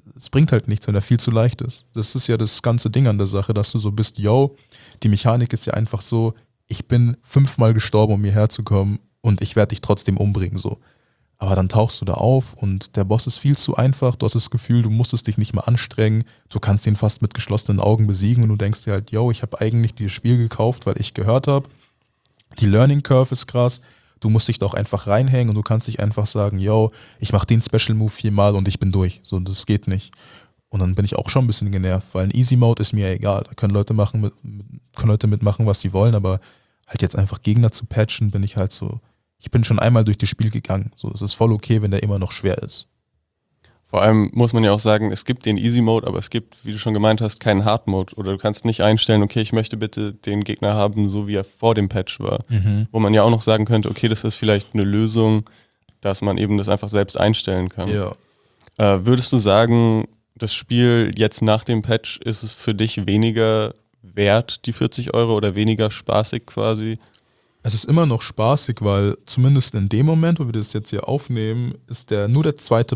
es bringt halt nichts, wenn er viel zu leicht ist. Das ist ja das ganze Ding an der Sache, dass du so bist, yo, die Mechanik ist ja einfach so, ich bin 5-mal gestorben, um hierher zu kommen und ich werde dich trotzdem umbringen, so. Aber dann tauchst du da auf und der Boss ist viel zu einfach, du hast das Gefühl, du musstest dich nicht mal anstrengen, du kannst ihn fast mit geschlossenen Augen besiegen und du denkst dir halt, yo, ich habe eigentlich dieses Spiel gekauft, weil ich gehört habe, die Learning Curve ist krass, du musst dich doch einfach reinhängen und du kannst dich einfach sagen, yo, ich mache den Special Move 4-mal und ich bin durch, so, das geht nicht. Und dann bin ich auch schon ein bisschen genervt, weil ein Easy Mode ist mir egal, da können Leute mitmachen, was sie wollen, aber halt jetzt einfach Gegner zu patchen, bin ich halt so, ich bin schon einmal durch das Spiel gegangen. So, es ist voll okay, wenn der immer noch schwer ist. Vor allem muss man ja auch sagen, es gibt den Easy Mode, aber es gibt, wie du schon gemeint hast, keinen Hard Mode. Oder du kannst nicht einstellen, okay, ich möchte bitte den Gegner haben, so wie er vor dem Patch war. Wo man ja auch noch sagen könnte, okay, das ist vielleicht eine Lösung, dass man eben das einfach selbst einstellen kann. Ja. Würdest du sagen, das Spiel jetzt nach dem Patch, ist es für dich weniger wert, die 40 Euro, oder weniger spaßig quasi? Es ist immer noch spaßig, weil zumindest in dem Moment, wo wir das jetzt hier aufnehmen, ist nur der zweite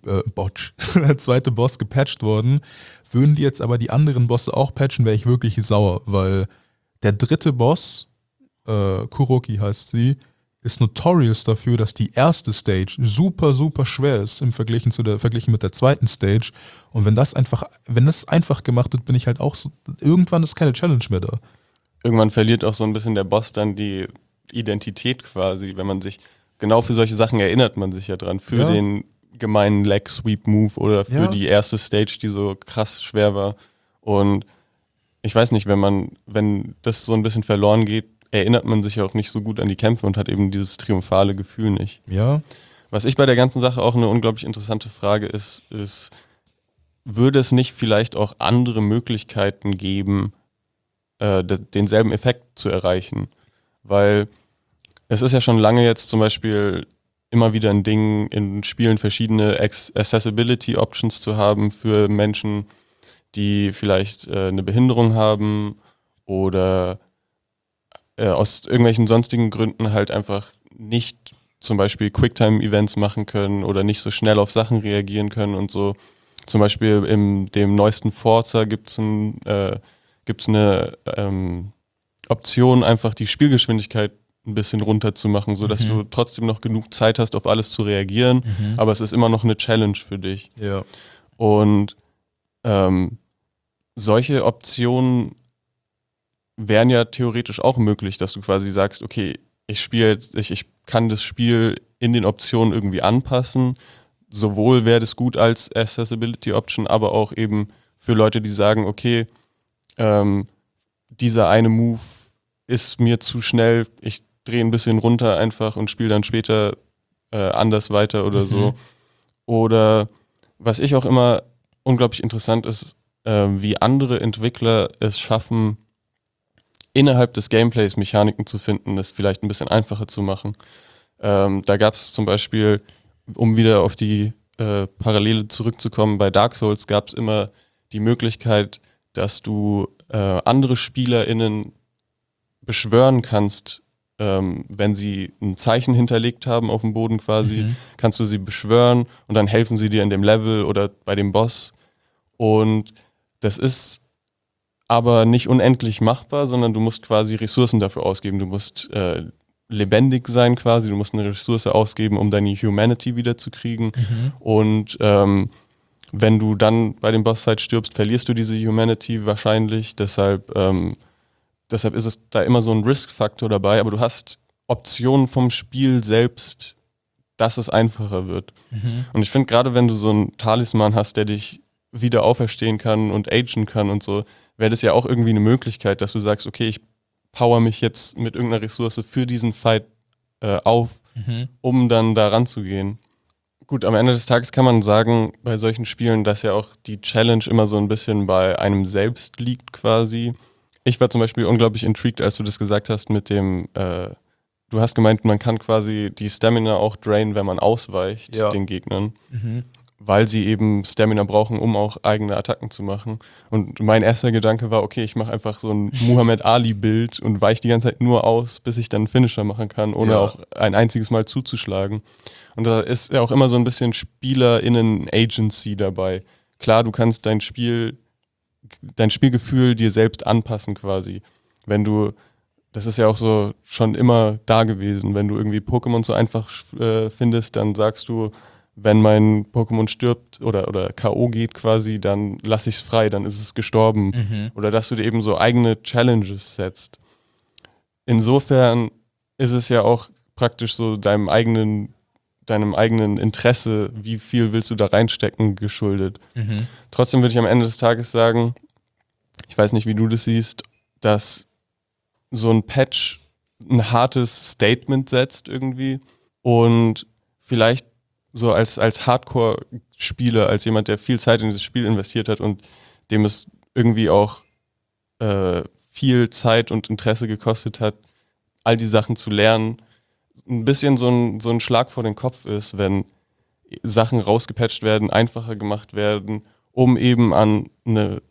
der zweite Boss gepatcht worden. Würden die jetzt aber die anderen Bosse auch patchen, wäre ich wirklich sauer, weil der dritte Boss, Kuroki heißt sie, ist notorious dafür, dass die erste Stage super, super schwer ist verglichen mit der zweiten Stage. Und wenn das einfach gemacht wird, bin ich halt auch so, irgendwann ist keine Challenge mehr da. Irgendwann verliert auch so ein bisschen der Boss dann die Identität quasi, wenn man sich, genau für solche Sachen erinnert man sich ja dran, für den gemeinen Leg-Sweep-Move oder für die erste Stage, die so krass schwer war. Und ich weiß nicht, wenn das so ein bisschen verloren geht, erinnert man sich ja auch nicht so gut an die Kämpfe und hat eben dieses triumphale Gefühl nicht. Ja. Was ich bei der ganzen Sache auch eine unglaublich interessante Frage ist, würde es nicht vielleicht auch andere Möglichkeiten geben, denselben Effekt zu erreichen? Weil es ist ja schon lange jetzt zum Beispiel immer wieder ein Ding, in Spielen verschiedene Accessibility Options zu haben für Menschen, die vielleicht eine Behinderung haben oder aus irgendwelchen sonstigen Gründen halt einfach nicht zum Beispiel Quicktime-Events machen können oder nicht so schnell auf Sachen reagieren können und so. Zum Beispiel in dem neuesten Forza gibt es eine Option, einfach die Spielgeschwindigkeit ein bisschen runter zu machen, sodass du trotzdem noch genug Zeit hast, auf alles zu reagieren, aber es ist immer noch eine Challenge für dich. Ja. Und solche Optionen wären ja theoretisch auch möglich, dass du quasi sagst, okay, ich kann das Spiel in den Optionen irgendwie anpassen. Sowohl wäre das gut als Accessibility Option, aber auch eben für Leute, die sagen, okay, dieser eine Move ist mir zu schnell, ich drehe ein bisschen runter einfach und spiele dann später anders weiter oder so. Oder was ich auch immer unglaublich interessant ist, wie andere Entwickler es schaffen, innerhalb des Gameplays Mechaniken zu finden, das vielleicht ein bisschen einfacher zu machen. Da gab es zum Beispiel, um wieder auf die Parallele zurückzukommen, bei Dark Souls gab es immer die Möglichkeit, dass du andere SpielerInnen beschwören kannst, wenn sie ein Zeichen hinterlegt haben auf dem Boden quasi, kannst du sie beschwören und dann helfen sie dir in dem Level oder bei dem Boss. Und das ist aber nicht unendlich machbar, sondern du musst quasi Ressourcen dafür ausgeben. Du musst lebendig sein quasi, du musst eine Ressource ausgeben, um deine Humanity wiederzukriegen. Und wenn du dann bei dem Bossfight stirbst, verlierst du diese Humanity wahrscheinlich. Deshalb ist es da immer so ein Risk-Faktor dabei, aber du hast Optionen vom Spiel selbst, dass es einfacher wird. Und ich finde, gerade wenn du so einen Talisman hast, der dich wieder auferstehen kann und agen kann und so, wäre das ja auch irgendwie eine Möglichkeit, dass du sagst, okay, ich power mich jetzt mit irgendeiner Ressource für diesen Fight auf, um dann da ranzugehen. Gut, am Ende des Tages kann man sagen, bei solchen Spielen, dass ja auch die Challenge immer so ein bisschen bei einem selbst liegt quasi. Ich war zum Beispiel unglaublich intrigued, als du das gesagt hast mit dem, du hast gemeint, man kann quasi die Stamina auch drainen, wenn man ausweicht den Gegnern, weil sie eben Stamina brauchen, um auch eigene Attacken zu machen. Und mein erster Gedanke war, okay, ich mache einfach so ein Muhammad Ali-Bild und weiche die ganze Zeit nur aus, bis ich dann einen Finisher machen kann, ohne auch ein einziges Mal zuzuschlagen. Und da ist ja auch immer so ein bisschen SpielerInnen-Agency dabei. klar, du kannst dein Spielgefühl dir selbst anpassen quasi. Wenn du, das ist ja auch so schon immer da gewesen, wenn du irgendwie Pokémon so einfach findest, dann sagst du, wenn mein Pokémon stirbt oder K.O. geht quasi, dann lass ich es frei, dann ist es gestorben. Oder dass du dir eben so eigene Challenges setzt. Insofern ist es ja auch praktisch so deinem eigenen Interesse, wie viel willst du da reinstecken, geschuldet. Trotzdem würde ich am Ende des Tages sagen, ich weiß nicht, wie du das siehst, dass so ein Patch ein hartes Statement setzt irgendwie und vielleicht so als Hardcore-Spieler, als jemand, der viel Zeit in dieses Spiel investiert hat und dem es irgendwie auch viel Zeit und Interesse gekostet hat, all die Sachen zu lernen, ein bisschen so ein Schlag vor den Kopf ist, wenn Sachen rausgepatcht werden, einfacher gemacht werden, um eben an eine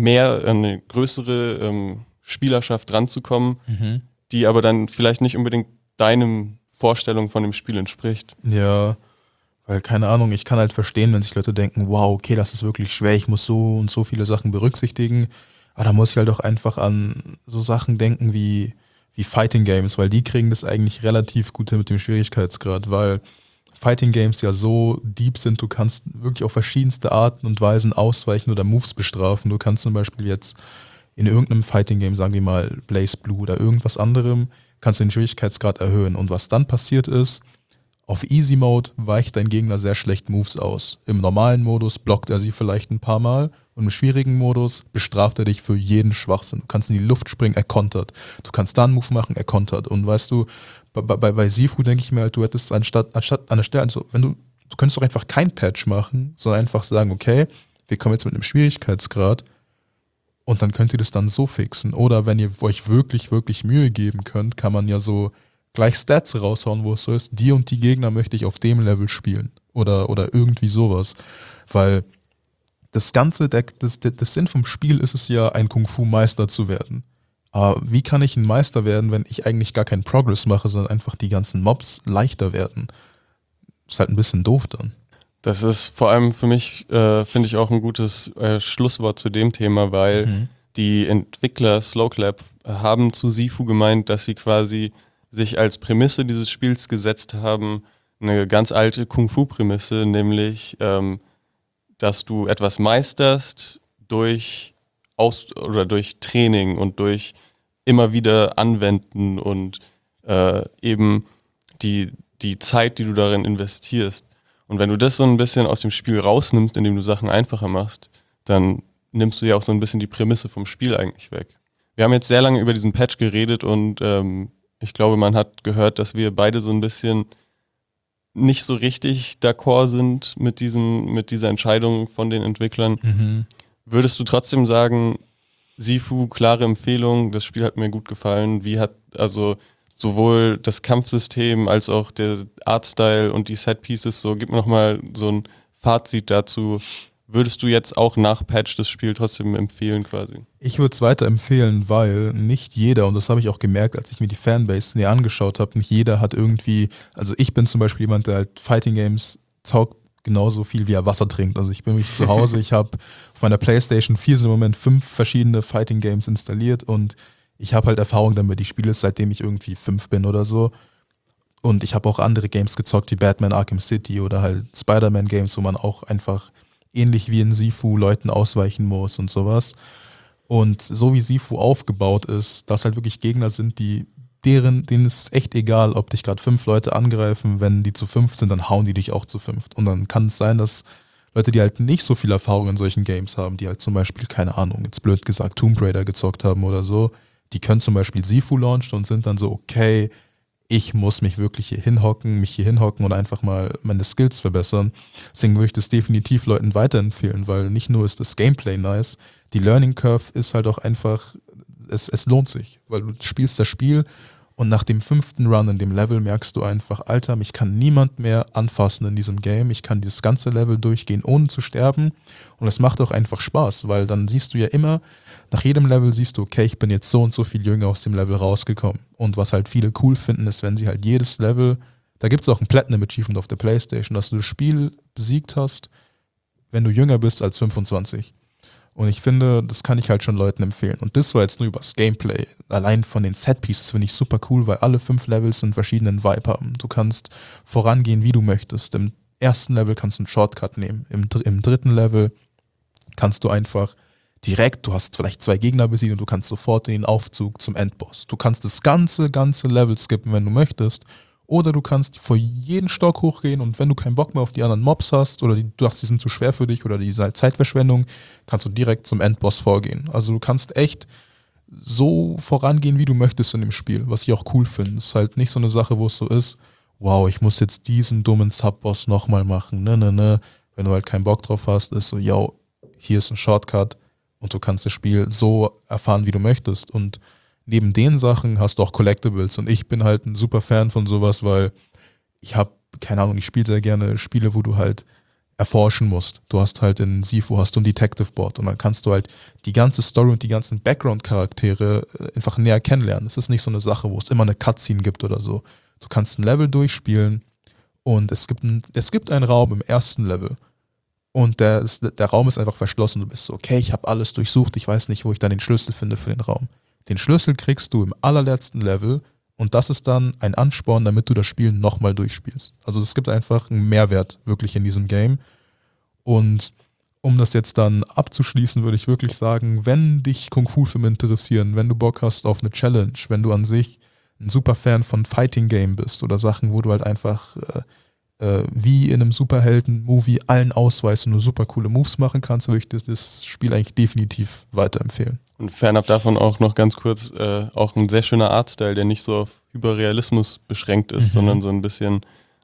größere Spielerschaft ranzukommen, die aber dann vielleicht nicht unbedingt deinem Vorstellung von dem Spiel entspricht. Ja, weil keine Ahnung, ich kann halt verstehen, wenn sich Leute denken, wow, okay, das ist wirklich schwer, ich muss so und so viele Sachen berücksichtigen, aber da muss ich halt auch einfach an so Sachen denken wie Fighting Games, weil die kriegen das eigentlich relativ gut hin mit dem Schwierigkeitsgrad, weil Fighting Games ja so deep sind, du kannst wirklich auf verschiedenste Arten und Weisen ausweichen oder Moves bestrafen. Du kannst zum Beispiel jetzt in irgendeinem Fighting Game, sagen wir mal Blaze Blue oder irgendwas anderem, kannst du den Schwierigkeitsgrad erhöhen. Und was dann passiert ist, auf Easy Mode weicht dein Gegner sehr schlecht Moves aus. Im normalen Modus blockt er sie vielleicht ein paar Mal und im schwierigen Modus bestraft er dich für jeden Schwachsinn. Du kannst in die Luft springen, er kontert. Du kannst da einen Move machen, er kontert. Und weißt du, bei Sifu denke ich mir halt, du hättest anstatt an der Stelle, also du könntest doch einfach kein Patch machen, sondern einfach sagen, okay, wir kommen jetzt mit einem Schwierigkeitsgrad und dann könnt ihr das dann so fixen. Oder wenn ihr euch wirklich, wirklich Mühe geben könnt, kann man ja so gleich Stats raushauen, wo es so ist, die und die Gegner möchte ich auf dem Level spielen. Oder irgendwie sowas. Weil das Ganze, das Sinn vom Spiel ist es ja, ein Kung-Fu-Meister zu werden. Aber wie kann ich ein Meister werden, wenn ich eigentlich gar keinen Progress mache, sondern einfach die ganzen Mobs leichter werden? Ist halt ein bisschen doof dann. Das ist vor allem für mich, finde ich, auch ein gutes Schlusswort zu dem Thema, weil die Entwickler Slowclap haben zu Sifu gemeint, dass sie quasi sich als Prämisse dieses Spiels gesetzt haben, eine ganz alte Kung-Fu-Prämisse, nämlich, dass du etwas meisterst durch Training und durch immer wieder Anwenden und eben die Zeit, die du darin investierst. Und wenn du das so ein bisschen aus dem Spiel rausnimmst, indem du Sachen einfacher machst, dann nimmst du ja auch so ein bisschen die Prämisse vom Spiel eigentlich weg. Wir haben jetzt sehr lange über diesen Patch geredet und ich glaube, man hat gehört, dass wir beide so ein bisschen nicht so richtig d'accord sind mit dieser Entscheidung von den Entwicklern. Würdest du trotzdem sagen, Sifu, klare Empfehlung, das Spiel hat mir gut gefallen. Wie hat also sowohl das Kampfsystem als auch der Artstyle und die Setpieces, so gib mir nochmal so ein Fazit dazu. Würdest du jetzt auch nach Patch das Spiel trotzdem empfehlen quasi? Ich würde es weiter empfehlen, weil nicht jeder, und das habe ich auch gemerkt, als ich mir die Fanbase näher angeschaut habe, nicht jeder hat irgendwie, also ich bin zum Beispiel jemand, der halt Fighting Games zockt genauso viel, wie er Wasser trinkt. Also ich bin wirklich zu Hause, ich habe auf meiner Playstation 4 im Moment 5 verschiedene Fighting Games installiert und ich habe halt Erfahrung damit, ich spiele es seitdem ich irgendwie 5 bin oder so. Und ich habe auch andere Games gezockt, wie Batman Arkham City oder halt Spider-Man Games, wo man auch einfach ähnlich wie in Sifu Leuten ausweichen muss und sowas. Und so wie Sifu aufgebaut ist, dass halt wirklich Gegner sind, denen ist es echt egal, ob dich gerade 5 Leute angreifen, wenn die zu 5 sind, dann hauen die dich auch zu 5. Und dann kann es sein, dass Leute, die halt nicht so viel Erfahrung in solchen Games haben, die halt zum Beispiel, keine Ahnung, jetzt blöd gesagt, Tomb Raider gezockt haben oder so, die können zum Beispiel Sifu launchen und sind dann so, okay, ich muss mich wirklich hier hinhocken und einfach mal meine Skills verbessern. Deswegen würde ich das definitiv Leuten weiterempfehlen, weil nicht nur ist das Gameplay nice, die Learning Curve ist halt auch einfach, es lohnt sich, weil du spielst das Spiel und nach dem 5. Run in dem Level merkst du einfach, Alter, mich kann niemand mehr anfassen in diesem Game, ich kann dieses ganze Level durchgehen, ohne zu sterben und es macht auch einfach Spaß, weil dann siehst du ja immer, nach jedem Level siehst du, okay, ich bin jetzt so und so viel jünger aus dem Level rausgekommen. Und was halt viele cool finden, ist, wenn sie halt jedes Level, da gibt es auch ein Platinum Achievement auf der Playstation, dass du das Spiel besiegt hast, wenn du jünger bist als 25. Und ich finde, das kann ich halt schon Leuten empfehlen. Und das war jetzt nur übers Gameplay. Allein von den Setpieces finde ich super cool, weil alle 5 Levels einen verschiedenen Vibe haben. Du kannst vorangehen, wie du möchtest. Im ersten Level kannst du einen Shortcut nehmen. Im dritten Level kannst du einfach direkt, du hast vielleicht 2 Gegner besiegt und du kannst sofort in den Aufzug zum Endboss. Du kannst das ganze Level skippen, wenn du möchtest. Oder du kannst vor jeden Stock hochgehen und wenn du keinen Bock mehr auf die anderen Mobs hast oder du dachtest, die sind zu schwer für dich oder die sind halt Zeitverschwendung, kannst du direkt zum Endboss vorgehen. Also du kannst echt so vorangehen, wie du möchtest in dem Spiel, was ich auch cool finde. Es ist halt nicht so eine Sache, wo es so ist, wow, ich muss jetzt diesen dummen Subboss nochmal machen. Ne. Wenn du halt keinen Bock drauf hast, ist so, yo, hier ist ein Shortcut und du kannst das Spiel so erfahren, wie du möchtest. Und neben den Sachen hast du auch Collectibles und ich bin halt ein super Fan von sowas, weil ich habe, keine Ahnung, ich spiele sehr gerne Spiele, wo du halt erforschen musst. Du hast halt in Sifu hast du ein Detective Board und dann kannst du halt die ganze Story und die ganzen Background-Charaktere einfach näher kennenlernen. Es ist nicht so eine Sache, wo es immer eine Cutscene gibt oder so. Du kannst ein Level durchspielen und es gibt einen Raum im ersten Level und der Raum ist einfach verschlossen. Du bist so, okay, ich habe alles durchsucht, ich weiß nicht, wo ich dann den Schlüssel finde für den Raum. Den Schlüssel kriegst du im allerletzten Level und das ist dann ein Ansporn, damit du das Spiel nochmal durchspielst. Also es gibt einfach einen Mehrwert wirklich in diesem Game. Und um das jetzt dann abzuschließen, würde ich wirklich sagen, wenn dich Kung-Fu-Filme interessieren, wenn du Bock hast auf eine Challenge, wenn du an sich ein super Fan von Fighting-Game bist oder Sachen, wo du halt einfach wie in einem Superhelden-Movie allen ausweist und nur super coole Moves machen kannst, würde ich das Spiel eigentlich definitiv weiterempfehlen. Und fernab davon auch noch ganz kurz, auch ein sehr schöner Artstyle, der nicht so auf Hyperrealismus beschränkt ist, sondern so ein bisschen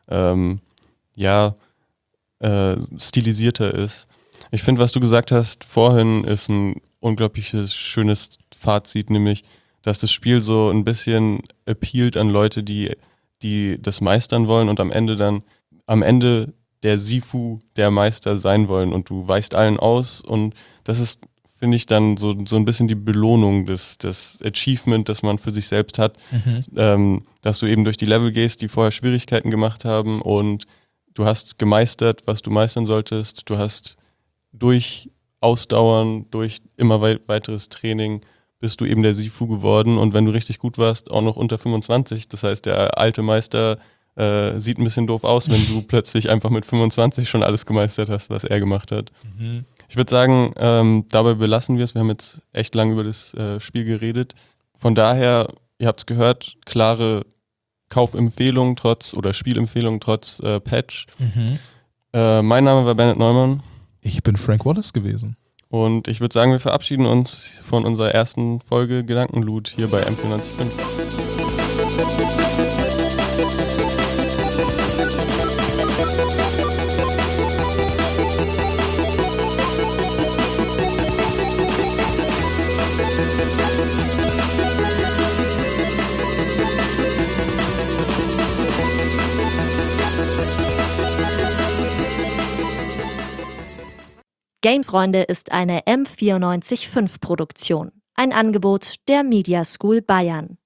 stilisierter ist. Ich finde, was du gesagt hast vorhin, ist ein unglaubliches, schönes Fazit, nämlich, dass das Spiel so ein bisschen appealt an Leute, die das meistern wollen und am Ende der Sifu der Meister sein wollen und du weichst allen aus und das ist, finde ich, dann so ein bisschen die Belohnung, das Achievement, das man für sich selbst hat, dass du eben durch die Level gehst, die vorher Schwierigkeiten gemacht haben und du hast gemeistert, was du meistern solltest, du hast durch Ausdauern, durch immer weiteres Training bist du eben der Sifu geworden und wenn du richtig gut warst, auch noch unter 25, das heißt, der alte Meister sieht ein bisschen doof aus, wenn du plötzlich einfach mit 25 schon alles gemeistert hast, was er gemacht hat. Ich würde sagen, dabei belassen wir es. Wir haben jetzt echt lange über das Spiel geredet. Von daher, ihr habt es gehört, klare Kaufempfehlung oder Spielempfehlung trotz Patch. Mein Name war Bennett Neumann. Ich bin Frank Wallace gewesen. Und ich würde sagen, wir verabschieden uns von unserer ersten Folge Gedankenloot hier bei M945. Gamefreunde ist eine M945-Produktion, ein Angebot der Media School Bayern.